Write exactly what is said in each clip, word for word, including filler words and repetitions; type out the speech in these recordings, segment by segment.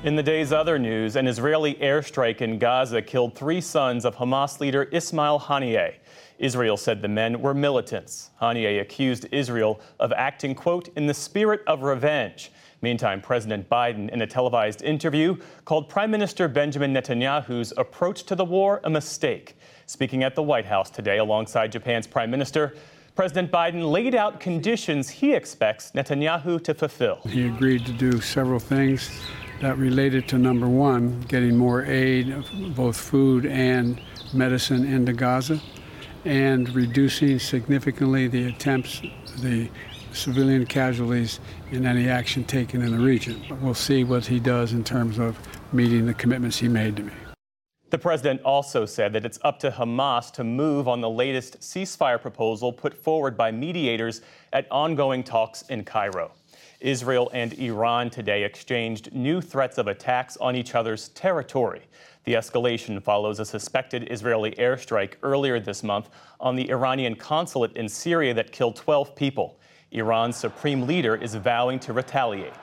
In the day's other news, an Israeli airstrike in Gaza killed three sons of Hamas leader Ismail Haniyeh. Israel said the men were militants. Haniyeh accused Israel of acting, quote, in the spirit of revenge. Meantime, President Biden, in a televised interview, called Prime Minister Benjamin Netanyahu's approach to the war a mistake. Speaking at the White House today alongside Japan's Prime Minister, President Biden laid out conditions he expects Netanyahu to fulfill. He agreed to do several things that related to, number one, getting more aid, both food and medicine, into Gaza, and reducing significantly the attempts, the civilian casualties in any action taken in the region. We'll see what he does in terms of meeting the commitments he made to me. The president also said that it's up to Hamas to move on the latest ceasefire proposal put forward by mediators at ongoing talks in Cairo. Israel and Iran today exchanged new threats of attacks on each other's territory. The escalation follows a suspected Israeli airstrike earlier this month on the Iranian consulate in Syria that killed twelve people. Iran's supreme leader is vowing to retaliate.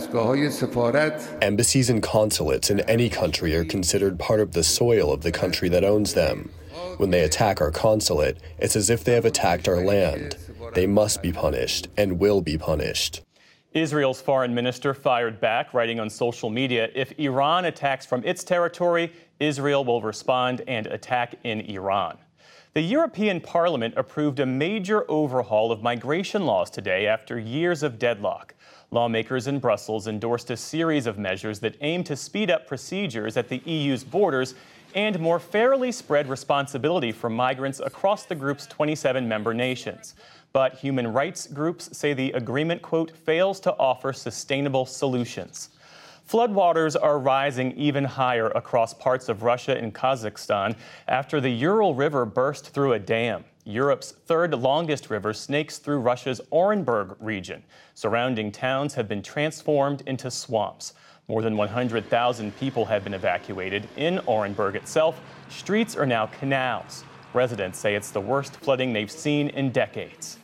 Embassies and consulates in any country are considered part of the soil of the country that owns them. When they attack our consulate, it's as if they have attacked our land. They must be punished and will be punished. Israel's foreign minister fired back, writing on social media, if Iran attacks from its territory, Israel will respond and attack in Iran. The European Parliament approved a major overhaul of migration laws today after years of deadlock. Lawmakers in Brussels endorsed a series of measures that aim to speed up procedures at the E U's borders and more fairly spread responsibility for migrants across the group's twenty-seven member nations. But human rights groups say the agreement, quote, fails to offer sustainable solutions. Floodwaters are rising even higher across parts of Russia and Kazakhstan after the Ural River burst through a dam. Europe's third longest river snakes through Russia's Orenburg region. Surrounding towns have been transformed into swamps. More than one hundred thousand people have been evacuated. In Orenburg itself, streets are now canals. Residents say it's the worst flooding they've seen in decades.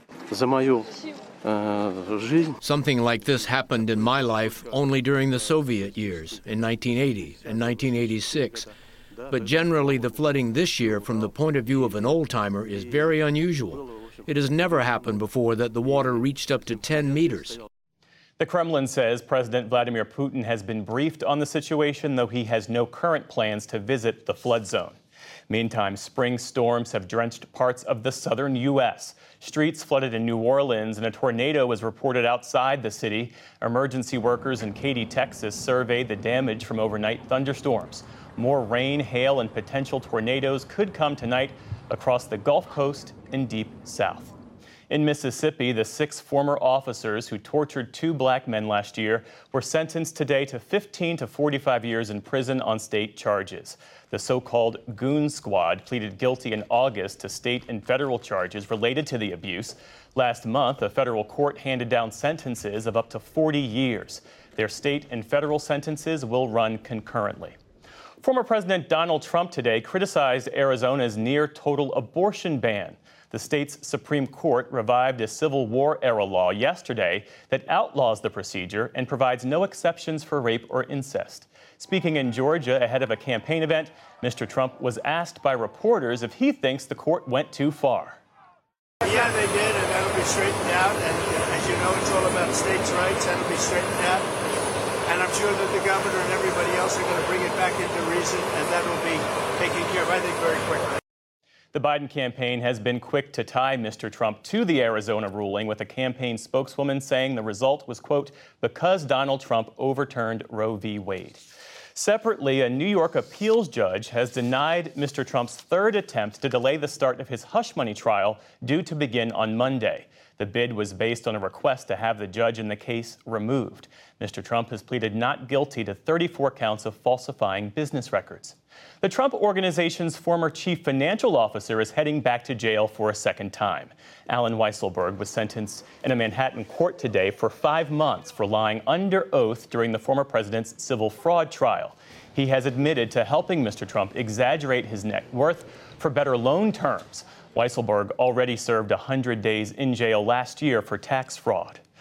Something like this happened in my life only during the Soviet years, in nineteen eighty and nineteen eighty-six. But generally, the flooding this year, from the point of view of an old-timer, is very unusual. It has never happened before that the water reached up to ten meters. The Kremlin says President Vladimir Putin has been briefed on the situation, though he has no current plans to visit the flood zone. Meantime, spring storms have drenched parts of the southern U S. Streets flooded in New Orleans, and a tornado was reported outside the city. Emergency workers in Katy, Texas, surveyed the damage from overnight thunderstorms. More rain, hail, and potential tornadoes could come tonight across the Gulf Coast and deep south. In Mississippi, the six former officers who tortured two black men last year were sentenced today to fifteen to forty-five years in prison on state charges. The so-called Goon Squad pleaded guilty in August to state and federal charges related to the abuse. Last month, a federal court handed down sentences of up to forty years. Their state and federal sentences will run concurrently. Former President Donald Trump today criticized Arizona's near-total abortion ban. The state's Supreme Court revived a Civil War-era law yesterday that outlaws the procedure and provides no exceptions for rape or incest. Speaking in Georgia ahead of a campaign event, Mister Trump was asked by reporters if he thinks the court went too far. Yeah, they did, and that'll be straightened out. And uh, as you know, it's all about states' rights. That'll be straightened out. And I'm sure that the governor and everybody else are going to bring it back into reason, and that will be taken care of, I think, very quickly. The Biden campaign has been quick to tie Mister Trump to the Arizona ruling, with a campaign spokeswoman saying the result was, quote, because Donald Trump overturned Roe v. Wade. Separately, a New York appeals judge has denied Mister Trump's third attempt to delay the start of his hush money trial, due to begin on Monday. The bid was based on a request to have the judge in the case removed. Mister Trump has pleaded not guilty to thirty-four counts of falsifying business records. The Trump Organization's former chief financial officer is heading back to jail for a second time. Alan Weisselberg was sentenced in a Manhattan court today for five months for lying under oath during the former president's civil fraud trial. He has admitted to helping Mister Trump exaggerate his net worth for better loan terms. Weisselberg already served one hundred days in jail last year for tax fraud.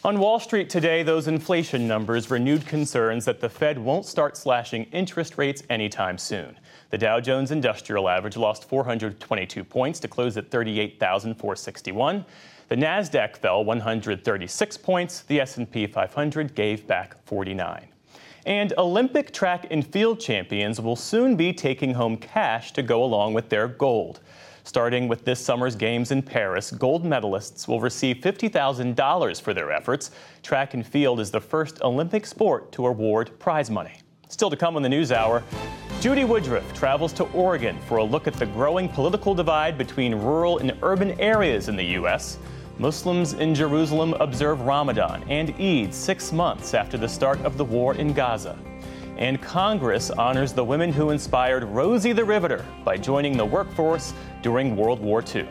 On Wall Street today, those inflation numbers renewed concerns that the Fed won't start slashing interest rates anytime soon. The Dow Jones Industrial Average lost four hundred twenty-two points to close at thirty-eight thousand four hundred sixty-one. The Nasdaq fell one hundred thirty-six points. The S and P five hundred gave back forty-nine. And Olympic track and field champions will soon be taking home cash to go along with their gold. Starting with this summer's games in Paris, gold medalists will receive fifty thousand dollars for their efforts. Track and field is the first Olympic sport to award prize money. Still to come on the News Hour, Judy Woodruff travels to Oregon for a look at the growing political divide between rural and urban areas in the U S Muslims in Jerusalem observe Ramadan and Eid six months after the start of the war in Gaza. And Congress honors the women who inspired Rosie the Riveter by joining the workforce during World War Two.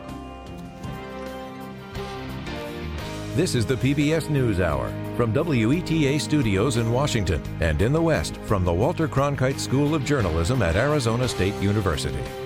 This is the P B S NewsHour from W E T A Studios in Washington and in the West from the Walter Cronkite School of Journalism at Arizona State University.